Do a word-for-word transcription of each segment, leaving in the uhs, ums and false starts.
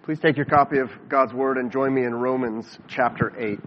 Please take your copy of God's Word and join me in Romans chapter eight.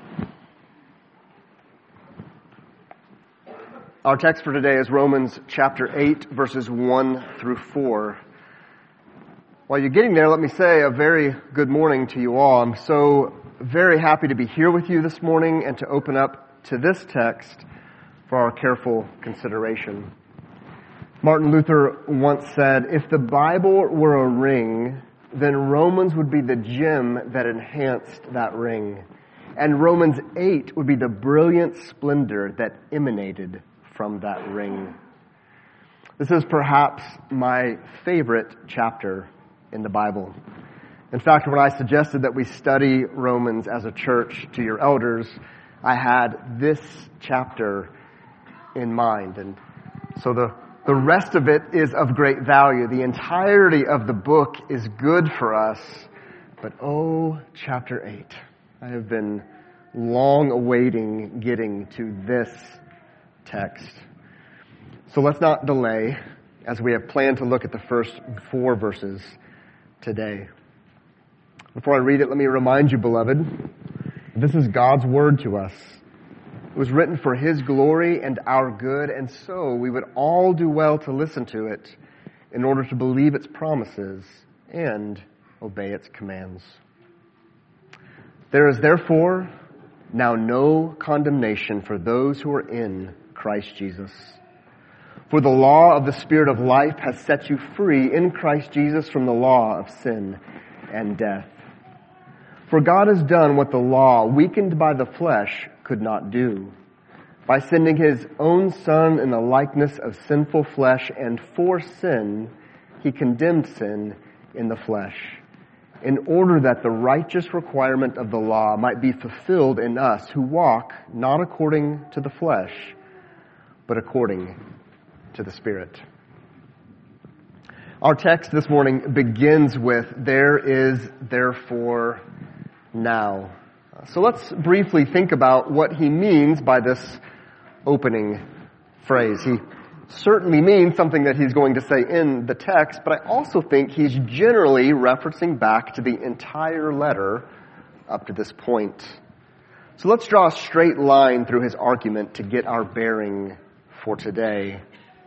Our text for today is Romans chapter eight, verses one through four. While you're getting there, let me say a very good morning to you all. I'm so very happy to be here with you this morning and to open up to this text for our careful consideration. Martin Luther once said, "If the Bible were a ring, then Romans would be the gem that enhanced that ring. And Romans eight would be the brilliant splendor that emanated from that ring." This is perhaps my favorite chapter in the Bible. In fact, when I suggested that we study Romans as a church to your elders, I had this chapter in mind. And so the The rest of it is of great value. The entirety of the book is good for us. But oh, chapter eight. I have been long awaiting getting to this text. So let's not delay as we have planned to look at the first four verses today. Before I read it, let me remind you, beloved, this is God's word to us. It was written for His glory and our good, and so we would all do well to listen to it in order to believe its promises and obey its commands. There is therefore now no condemnation for those who are in Christ Jesus. For the law of the Spirit of life has set you free in Christ Jesus from the law of sin and death. For God has done what the law, weakened by the flesh, could not do. By sending His own Son in the likeness of sinful flesh, and for sin, He condemned sin in the flesh, in order that the righteous requirement of the law might be fulfilled in us who walk not according to the flesh, but according to the Spirit. Our text this morning begins with, "There is therefore now." So let's briefly think about what he means by this opening phrase. He certainly means something that he's going to say in the text, but I also think he's generally referencing back to the entire letter up to this point. So let's draw a straight line through his argument to get our bearing for today.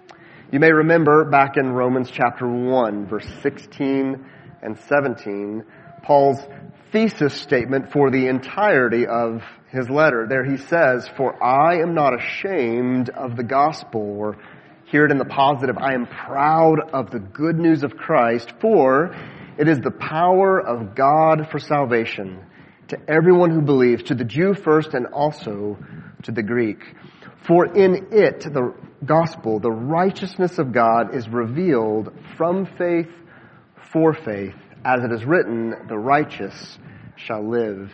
You may remember back in Romans chapter one, verse sixteen and seventeen, Paul's thesis statement for the entirety of his letter. There he says, "For I am not ashamed of the gospel," or hear it in the positive, "I am proud of the good news of Christ, for it is the power of God for salvation to everyone who believes, to the Jew first and also to the Greek. For in it, the gospel, the righteousness of God is revealed from faith for faith. As it is written, the righteous shall live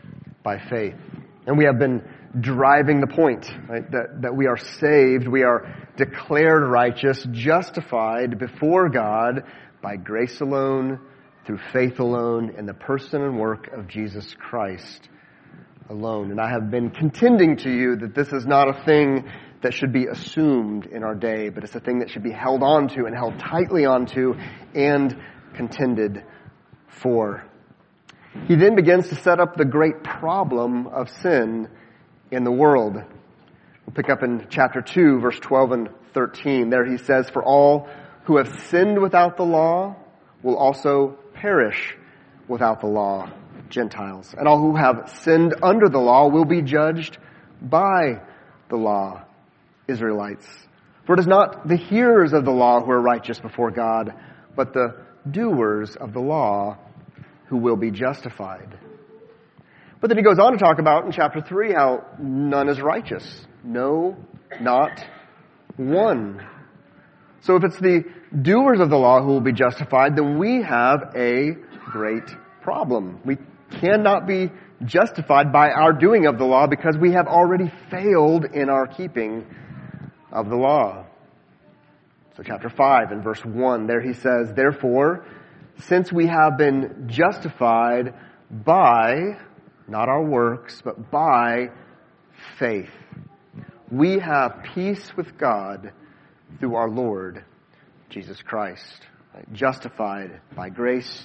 by faith." And we have been driving the point, right, that, that we are saved, we are declared righteous, justified before God by grace alone, through faith alone, in the person and work of Jesus Christ alone. And I have been contending to you that this is not a thing that should be assumed in our day, but it's a thing that should be held on to and held tightly onto and contended for. He then begins to set up the great problem of sin in the world. We'll pick up in chapter two, verse twelve and thirteen. There he says, "For all who have sinned without the law will also perish without the law, Gentiles. And all who have sinned under the law will be judged by the law, Israelites. For it is not the hearers of the law who are righteous before God, but the doers of the law who will be justified." But then he goes on to talk about in chapter three how none is righteous. No, not one. So if it's the doers of the law who will be justified, then we have a great problem. We cannot be justified by our doing of the law because we have already failed in our keeping of the law. So chapter five and verse one, there he says, "Therefore, since we have been justified by," not our works, but by faith, "we have peace with God through our Lord Jesus Christ." Right? Justified by grace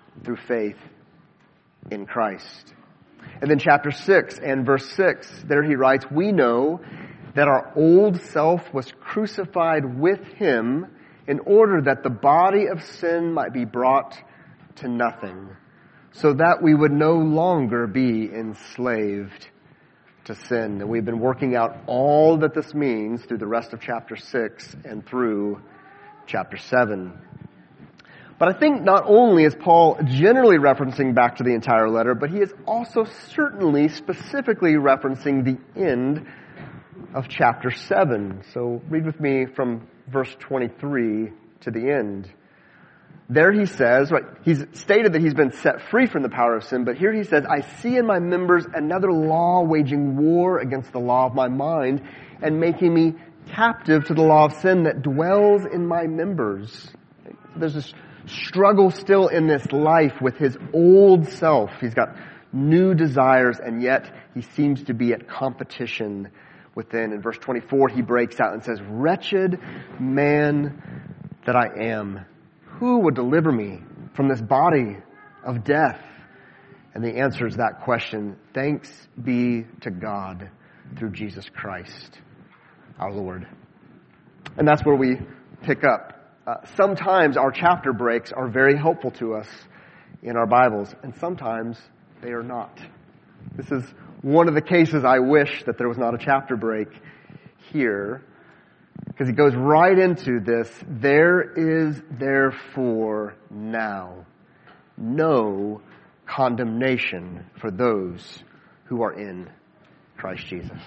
through faith in Christ. And then chapter six and verse six, there he writes, we know that our old self was crucified with him in order that the body of sin might be brought to nothing, so that we would no longer be enslaved to sin. And we've been working out all that this means through the rest of chapter six and through chapter seven. But I think not only is Paul generally referencing back to the entire letter, but he is also certainly specifically referencing the end of chapter seven. So read with me from verse twenty-three to the end. There he says, right, he's stated that he's been set free from the power of sin, but here he says, I see in my members another law waging war against the law of my mind and making me captive to the law of sin that dwells in my members. There's this struggle still in this life with his old self. He's got new desires, and yet he seems to be at competition within. In verse twenty-four, he breaks out and says, wretched man that I am, who would deliver me from this body of death? And the answer is that question, thanks be to God through Jesus Christ, our Lord. And that's where we pick up. Uh, sometimes our chapter breaks are very helpful to us in our Bibles, and sometimes they are not. This is one of the cases I wish that there was not a chapter break here, because he goes right into this. There is therefore now no condemnation for those who are in Christ Jesus.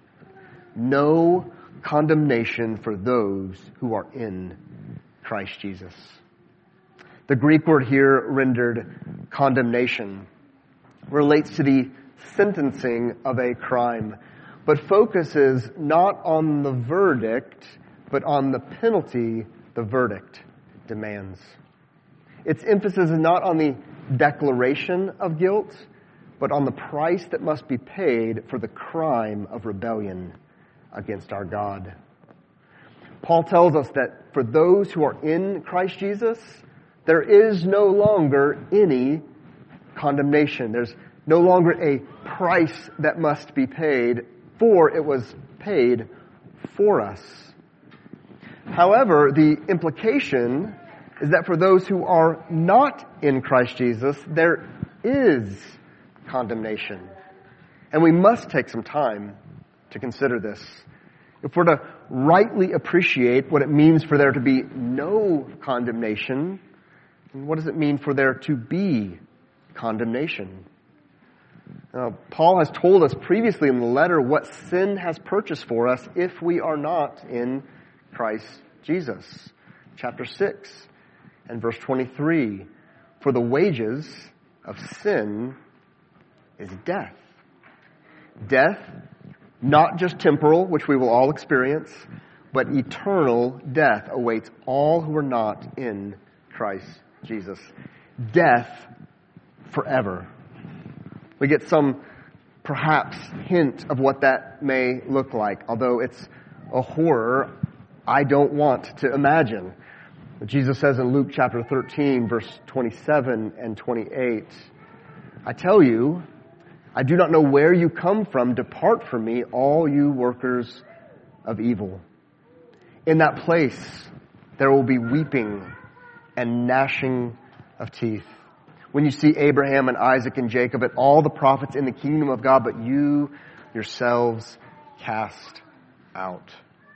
No condemnation for those who are in Christ Jesus. The Greek word here rendered condemnation relates to the sentencing of a crime, but focuses not on the verdict, but on the penalty the verdict demands. Its emphasis is not on the declaration of guilt, but on the price that must be paid for the crime of rebellion against our God. Paul tells us that for those who are in Christ Jesus, there is no longer any condemnation. There's no longer a price that must be paid, for it was paid for us. However, the implication is that for those who are not in Christ Jesus, there is condemnation. And we must take some time to consider this. If we're to rightly appreciate what it means for there to be no condemnation, what does it mean for there to be condemnation? Uh, Paul has told us previously in the letter what sin has purchased for us if we are not in Christ Jesus. Chapter six and verse twenty-three. For the wages of sin is death. Death, not just temporal, which we will all experience, but eternal death awaits all who are not in Christ Jesus. Death forever. We get some, perhaps, hint of what that may look like, although it's a horror I don't want to imagine. Jesus says in Luke chapter thirteen, verse twenty-seven and twenty-eight, I tell you, I do not know where you come from. Depart from me, all you workers of evil. In that place, there will be weeping and gnashing of teeth. When you see Abraham and Isaac and Jacob and all the prophets in the kingdom of God, but you yourselves cast out.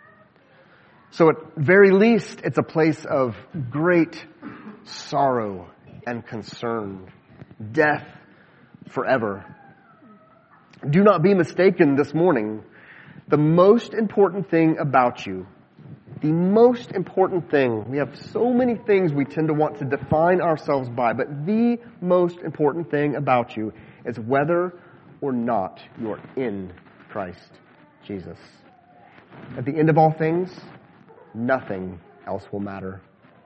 So at very least, it's a place of great sorrow and concern. Death forever. Do not be mistaken this morning. The most important thing about you, the most important thing, we have so many things we tend to want to define ourselves by, but the most important thing about you is whether or not you are in Christ Jesus. At the end of all things, nothing else will matter.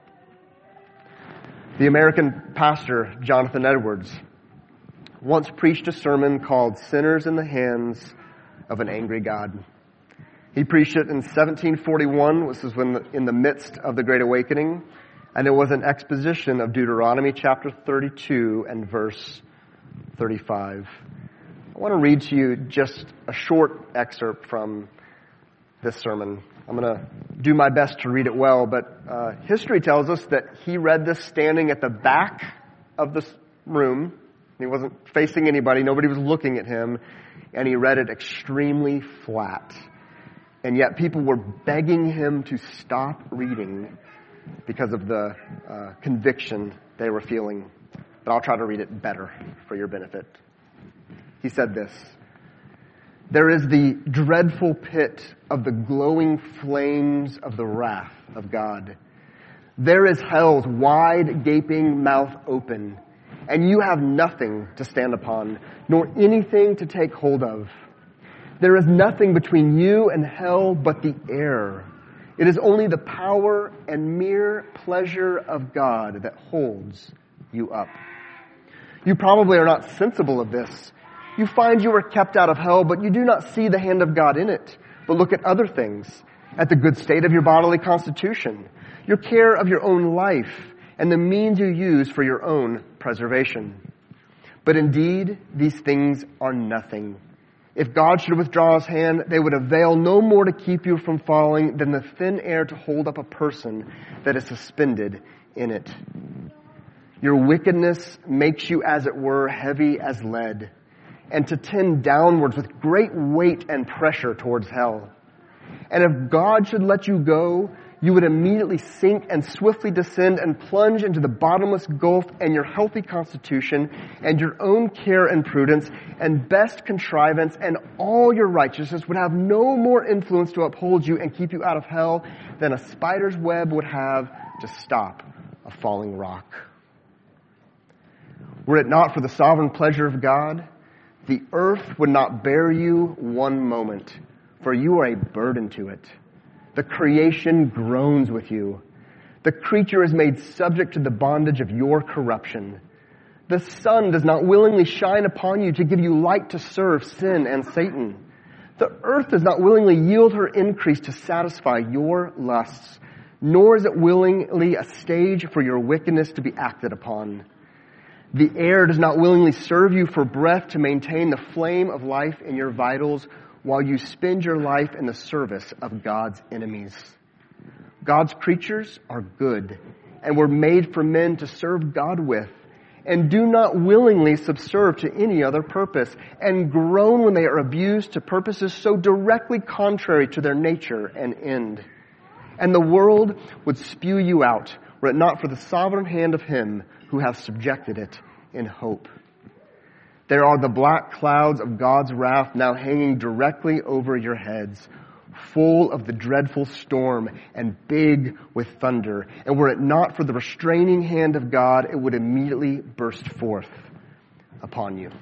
The American pastor, Jonathan Edwards, once preached a sermon called Sinners in the Hands of an Angry God. He preached it in seventeen forty-one, which was when the, in the midst of the Great Awakening. And it was an exposition of Deuteronomy chapter thirty-two and verse thirty-five. I want to read to you just a short excerpt from this sermon. I'm going to do my best to read it well, but uh, history tells us that he read this standing at the back of the room. He wasn't facing anybody. Nobody was looking at him. And he read it extremely flat. And yet people were begging him to stop reading because of the uh, conviction they were feeling. But I'll try to read it better for your benefit. He said this: "There is the dreadful pit of the glowing flames of the wrath of God. There is hell's wide gaping mouth open, and you have nothing to stand upon, nor anything to take hold of. There is nothing between you and hell but the air. It is only the power and mere pleasure of God that holds you up. You probably are not sensible of this. You find you are kept out of hell, but you do not see the hand of God in it. But look at other things, at the good state of your bodily constitution, your care of your own life, and the means you use for your own preservation. But indeed, these things are nothing. If God should withdraw his hand, they would avail no more to keep you from falling than the thin air to hold up a person that is suspended in it. Your wickedness makes you, as it were, heavy as lead, and to tend downwards with great weight and pressure towards hell. And if God should let you go, you would immediately sink and swiftly descend and plunge into the bottomless gulf, and your healthy constitution and your own care and prudence and best contrivance and all your righteousness would have no more influence to uphold you and keep you out of hell than a spider's web would have to stop a falling rock. Were it not for the sovereign pleasure of God, the earth would not bear you one moment, for you are a burden to it. The creation groans with you. The creature is made subject to the bondage of your corruption. The sun does not willingly shine upon you to give you light to serve sin and Satan. The earth does not willingly yield her increase to satisfy your lusts, nor is it willingly a stage for your wickedness to be acted upon. The air does not willingly serve you for breath to maintain the flame of life in your vitals, while you spend your life in the service of God's enemies. God's creatures are good and were made for men to serve God with, and do not willingly subserve to any other purpose, and groan when they are abused to purposes so directly contrary to their nature and end. And the world would spew you out, were it not for the sovereign hand of him who hath subjected it in hope. There are the black clouds of God's wrath now hanging directly over your heads, full of the dreadful storm and big with thunder. And were it not for the restraining hand of God, it would immediately burst forth upon you."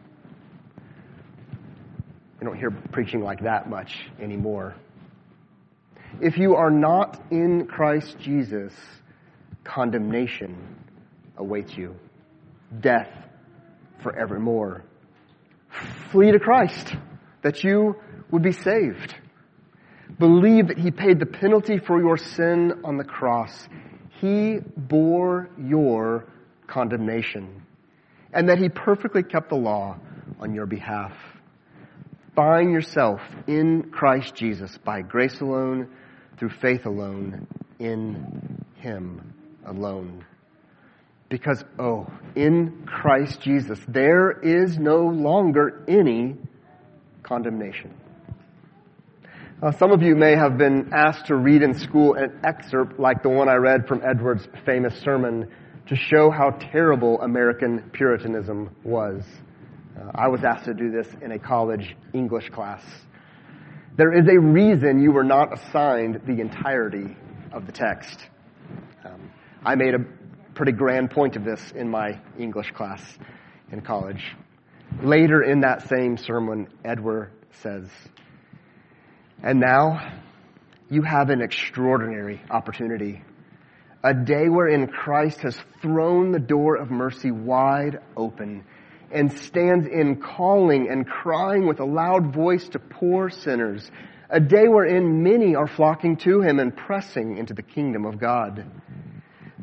I don't hear preaching like that much anymore. If you are not in Christ Jesus, condemnation awaits you. Death forevermore. Flee to Christ that you would be saved. Believe that he paid the penalty for your sin on the cross. He bore your condemnation, and that he perfectly kept the law on your behalf. Find yourself in Christ Jesus by grace alone, through faith alone, in him alone. Because, oh, in Christ Jesus, there is no longer any condemnation. Uh, some of you may have been asked to read in school an excerpt like the one I read from Edwards' famous sermon to show how terrible American Puritanism was. Uh, I was asked to do this in a college English class. There is a reason you were not assigned the entirety of the text. Um, I made a pretty grand point of this in my English class in college. Later in that same sermon, Edward says, "And now you have an extraordinary opportunity, a day wherein Christ has thrown the door of mercy wide open and stands in calling and crying with a loud voice to poor sinners, a day wherein many are flocking to him and pressing into the kingdom of God.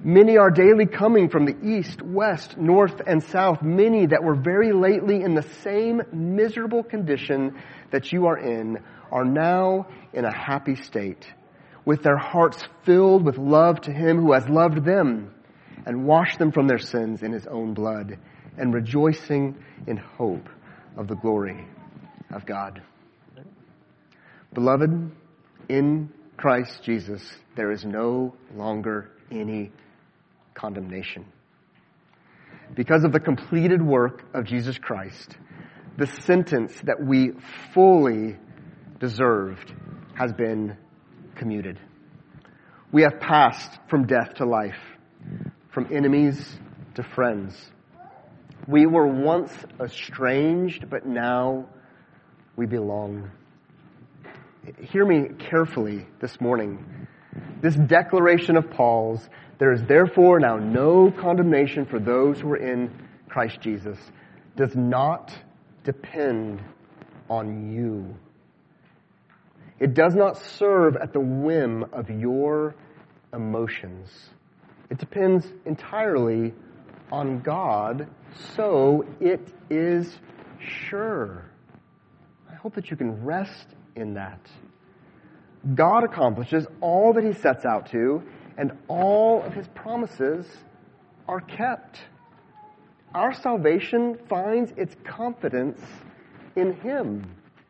Many are daily coming from the east, west, north, and south. Many that were very lately in the same miserable condition that you are in are now in a happy state, with their hearts filled with love to Him who has loved them and washed them from their sins in His own blood, and rejoicing in hope of the glory of God. Beloved, in Christ Jesus, there is no longer any condemnation. Because of the completed work of Jesus Christ, the sentence that we fully deserved has been commuted. We have passed from death to life, from enemies to friends. We were once estranged, but now we belong. Hear me carefully this morning. This declaration of Paul's, there is therefore now no condemnation for those who are in Christ Jesus, does not depend on you. It does not serve at the whim of your emotions. It depends entirely on God, so it is sure. I hope that you can rest in that. God accomplishes all that He sets out to, and all of His promises are kept. Our salvation finds its confidence in Him.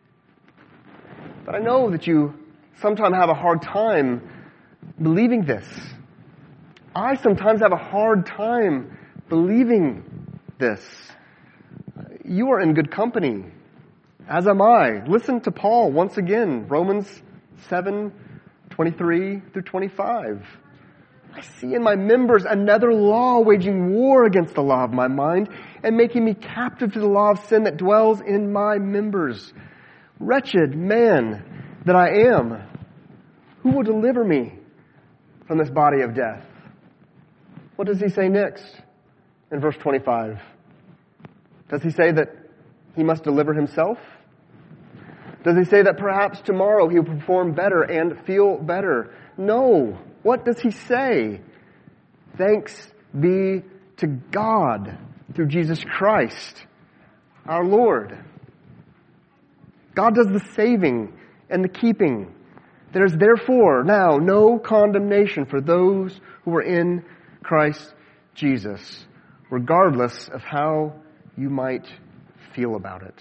But I know that you sometimes have a hard time believing this. I sometimes have a hard time believing this. You are in good company, as am I. Listen to Paul once again, Romans seven, twenty-three through twenty-five. I see in my members another law waging war against the law of my mind and making me captive to the law of sin that dwells in my members. Wretched man that I am, who will deliver me from this body of death? What does he say next in verse twenty-five? Does he say that he must deliver himself? Does he say that perhaps tomorrow he will perform better and feel better? No. What does he say? Thanks be to God through Jesus Christ, our Lord. God does the saving and the keeping. There is therefore now no condemnation for those who are in Christ Jesus, regardless of how you might feel about it.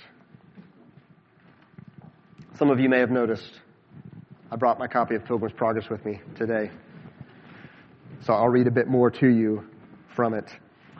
Some of you may have noticed I brought my copy of Pilgrim's Progress with me today. So I'll read a bit more to you from it.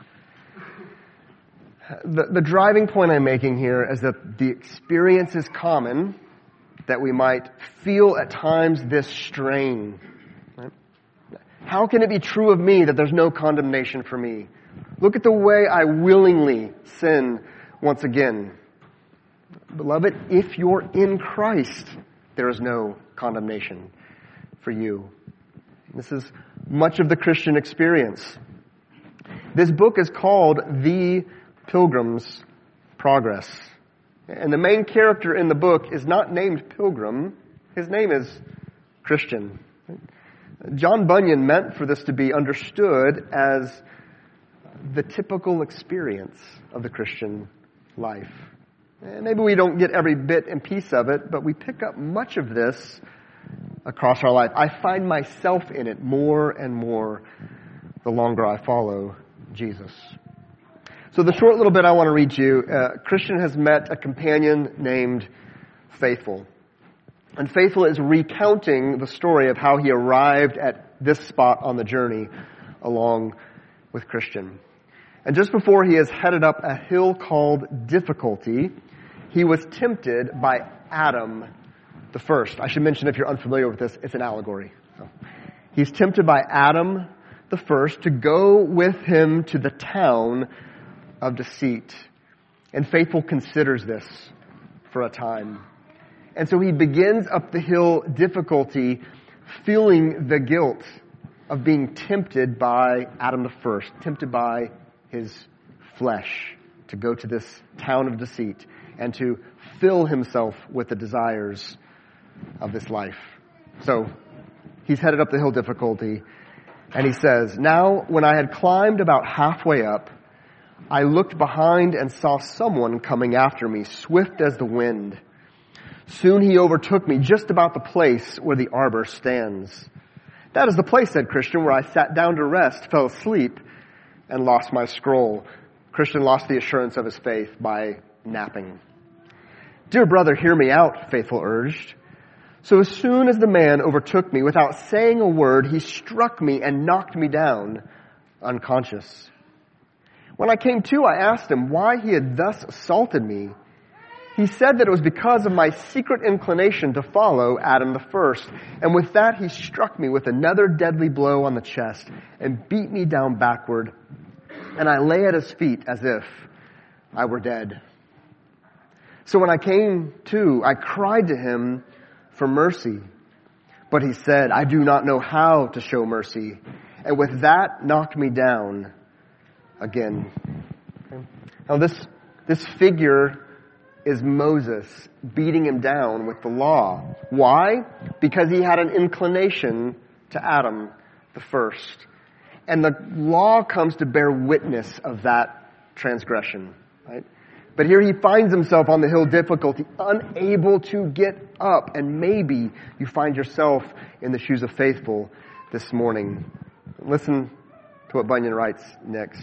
The, the driving point I'm making here is that the experience is common, that we might feel at times this strain. Right? How can it be true of me that there's no condemnation for me? Look at the way I willingly sin once again. Beloved, if you're in Christ, there is no condemnation for you. This is much of the Christian experience. This book is called The Pilgrim's Progress. And the main character in the book is not named Pilgrim. His name is Christian. John Bunyan meant for this to be understood as the typical experience of the Christian life. And maybe we don't get every bit and piece of it, but we pick up much of this across our life. I find myself in it more and more the longer I follow Jesus. So the short little bit I want to read to you, uh, Christian has met a companion named Faithful. And Faithful is recounting the story of how he arrived at this spot on the journey along with Christian. And just before he is headed up a hill called Difficulty, he was tempted by Adam the first. I should mention, if you're unfamiliar with this, it's an allegory. So, he's tempted by Adam the first to go with him to the town of deceit. And Faithful considers this for a time. And so he begins up the hill Difficulty, feeling the guilt of being tempted by Adam the first, tempted by his flesh to go to this town of deceit and to fill himself with the desires of this life. So he's headed up the hill Difficulty. And he says, "Now, when I had climbed about halfway up, I looked behind and saw someone coming after me, swift as the wind. Soon he overtook me just about the place where the arbor stands. That is the place," said Christian, "where I sat down to rest, fell asleep, and lost my scroll." Christian lost the assurance of his faith by napping. "Dear brother, hear me out," Faithful urged. "So as soon as the man overtook me, without saying a word, he struck me and knocked me down, unconscious. When I came to, I asked him why he had thus assaulted me. He said that it was because of my secret inclination to follow Adam the first, and with that he struck me with another deadly blow on the chest and beat me down backward, and I lay at his feet as if I were dead. So when I came to, I cried to him for mercy. But he said, I do not know how to show mercy. And with that knocked me down again." Now this, this figure is Moses beating him down with the law. Why? Because he had an inclination to Adam the first. And the law comes to bear witness of that transgression, right? But here he finds himself on the hill difficulty, unable to get up. And maybe you find yourself in the shoes of Faithful this morning. Listen to what Bunyan writes next.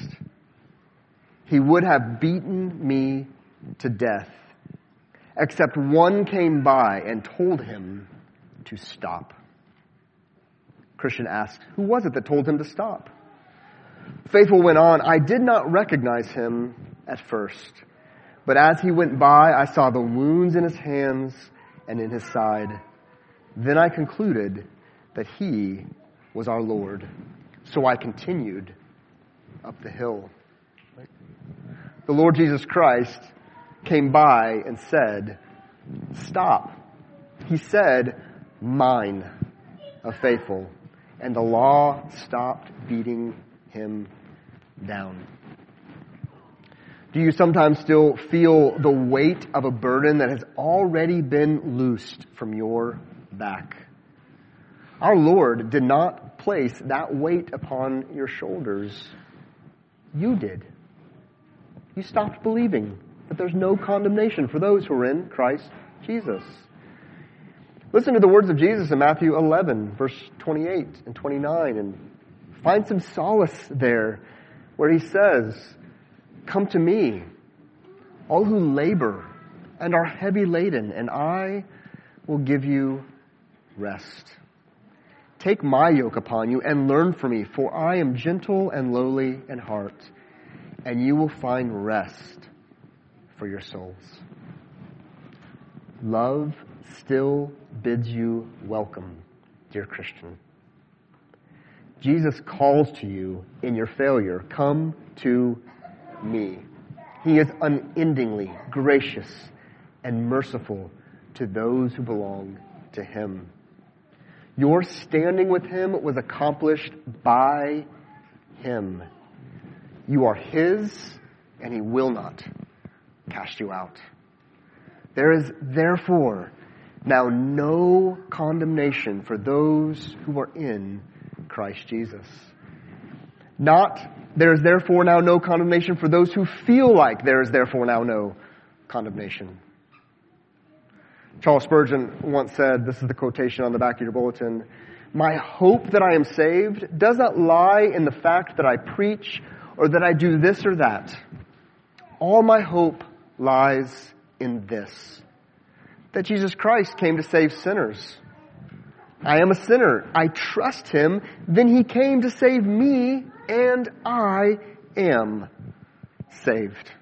"He would have beaten me to death, except one came by and told him to stop." Christian asked, who was it that told him to stop? Faithful went on, "I did not recognize him at first. But as he went by, I saw the wounds in his hands and in his side. Then I concluded that he was our Lord. So I continued up the hill." The Lord Jesus Christ came by and said, "Stop." He said, "Mine," of Faithful. And the law stopped beating him down. Do you sometimes still feel the weight of a burden that has already been loosed from your back? Our Lord did not place that weight upon your shoulders. You did. You stopped believing that there's no condemnation for those who are in Christ Jesus. Listen to the words of Jesus in Matthew eleven, verse twenty-eight and twenty-nine, and find some solace there where he says, "Come to me, all who labor and are heavy laden, and I will give you rest. Take my yoke upon you and learn from me, for I am gentle and lowly in heart, and you will find rest for your souls." Love still bids you welcome, dear Christian. Jesus calls to you in your failure. Come to me. He is unendingly gracious and merciful to those who belong to him. Your standing with him was accomplished by him. You are his, and he will not cast you out. There is therefore now no condemnation for those who are in Christ Jesus. Not, there is therefore now no condemnation for those who feel like there is therefore now no condemnation. Charles Spurgeon once said, this is the quotation on the back of your bulletin, "My hope that I am saved does not lie in the fact that I preach or that I do this or that. All my hope lies in this, that Jesus Christ came to save sinners. I am a sinner. I trust him. Then he came to save me, and I am saved."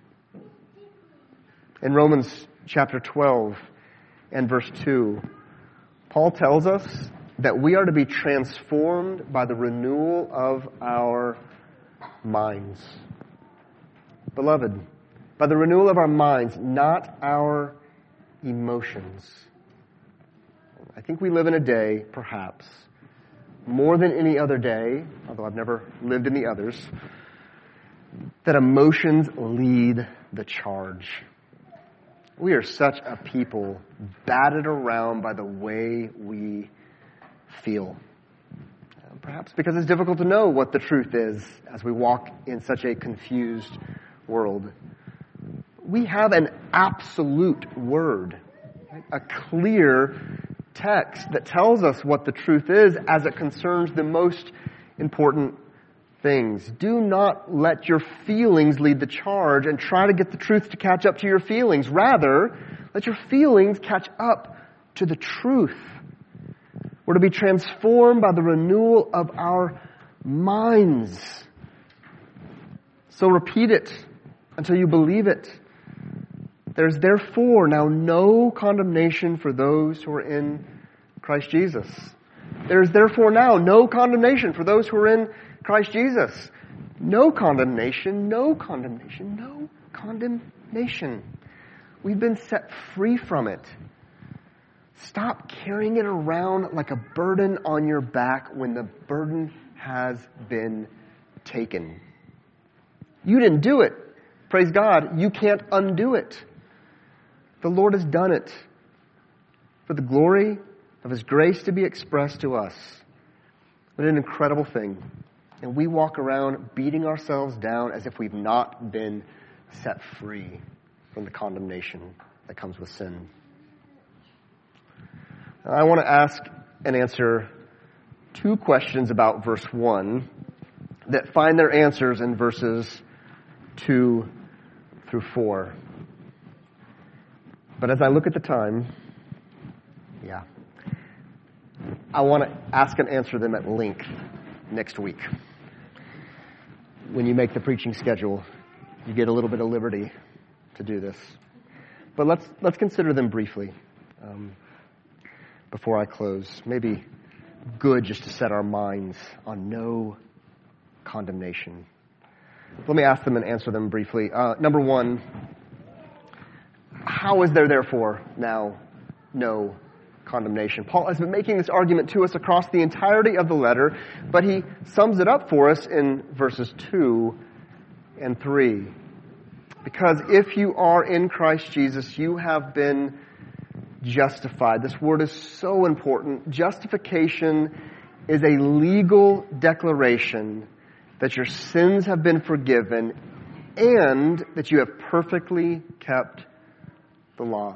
In Romans chapter twelve and verse two, Paul tells us that we are to be transformed by the renewal of our minds. Beloved, by the renewal of our minds, not our emotions. I think we live in a day, perhaps, more than any other day, although I've never lived in the others, that emotions lead the charge. We are such a people battered around by the way we feel. Perhaps because it's difficult to know what the truth is as we walk in such a confused world. We have an absolute word, right? A clear text that tells us what the truth is as it concerns the most important things. Do not let your feelings lead the charge and try to get the truth to catch up to your feelings. Rather, let your feelings catch up to the truth. We're to be transformed by the renewal of our minds. So repeat it until you believe it. There's therefore now no condemnation for those who are in Christ Jesus. There's therefore now no condemnation for those who are in Christ Jesus. No condemnation, no condemnation, no condemnation. We've been set free from it. Stop carrying it around like a burden on your back when the burden has been taken. You didn't do it. Praise God, you can't undo it. The Lord has done it for the glory of His grace to be expressed to us. What an incredible thing. And we walk around beating ourselves down as if we've not been set free from the condemnation that comes with sin. I want to ask and answer two questions about verse one that find their answers in verses two through four. But as I look at the time, yeah, I want to ask and answer them at length next week. When you make the preaching schedule, you get a little bit of liberty to do this. But let's let's consider them briefly. Um, Before I close, maybe good just to set our minds on no condemnation. Let me ask them and answer them briefly. Uh, number one, how is there therefore now no condemnation? Paul has been making this argument to us across the entirety of the letter, but he sums it up for us in verses two and three. Because if you are in Christ Jesus, you have been justified. This word is so important. Justification is a legal declaration that your sins have been forgiven and that you have perfectly kept the law.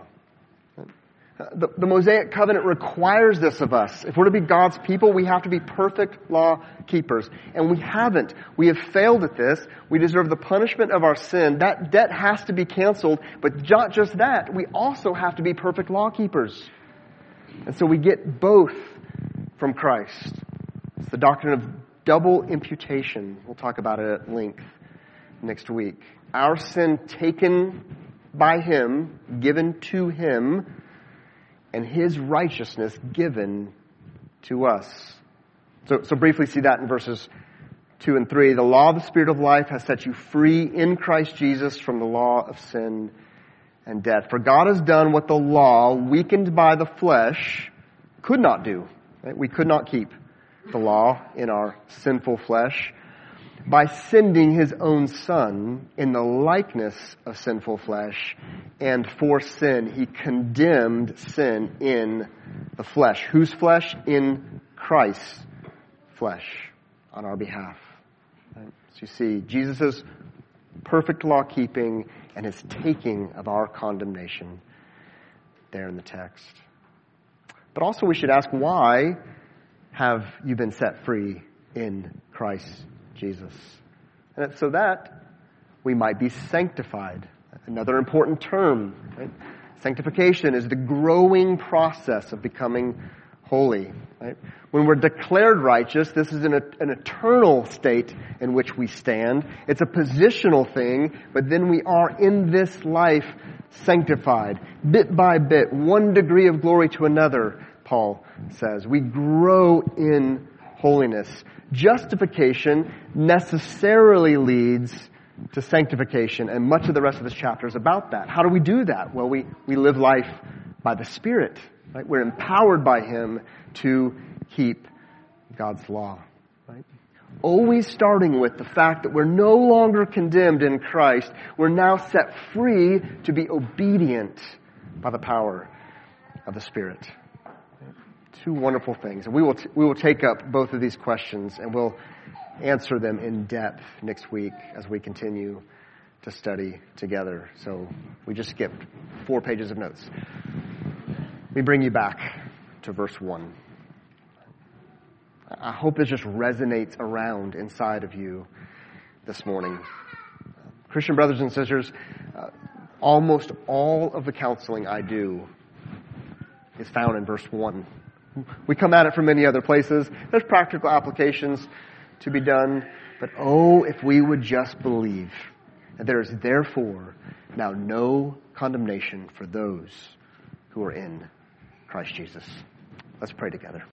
The, the Mosaic covenant requires this of us. If we're to be God's people, we have to be perfect law keepers. And we haven't. We have failed at this. We deserve the punishment of our sin. That debt has to be canceled. But not just that, we also have to be perfect law keepers. And so we get both from Christ. It's the doctrine of double imputation. We'll talk about it at length next week. Our sin taken by Him, given to Him, and His righteousness given to us. So, so briefly see that in verses two and three. The law of the Spirit of life has set you free in Christ Jesus from the law of sin and death. For God has done what the law, weakened by the flesh, could not do. Right? We could not keep the law in our sinful flesh by sending His own Son in the likeness of sinful flesh, and for sin He condemned sin in the flesh. Whose flesh? In Christ's flesh on our behalf. Right? So you see, Jesus' perfect law keeping and His taking of our condemnation there in the text. But also we should ask, why have you been set free in Christ Jesus? And it's so that we might be sanctified. Another important term. Right? Sanctification is the growing process of becoming holy. Right? When we're declared righteous, this is an, an eternal state in which we stand. It's a positional thing, but then we are in this life sanctified, bit by bit, one degree of glory to another, Paul says. We grow in holiness. Justification necessarily leads to sanctification, and much of the rest of this chapter is about that. How do we do that? Well, we, we live life by the Spirit. Right? We're empowered by Him to keep God's law. Right? Always starting with the fact that we're no longer condemned in Christ. We're now set free to be obedient by the power of the Spirit. Two wonderful things. And we will, t- we will take up both of these questions and we'll answer them in depth next week as we continue to study together. So we just skipped four pages of notes. We bring you back to verse one. I hope this just resonates around inside of you this morning. Christian brothers and sisters, uh, almost all of the counseling I do is found in verse one. We come at it from many other places. There's practical applications to be done. But oh, if we would just believe that there is therefore now no condemnation for those who are in Christ Jesus. Let's pray together.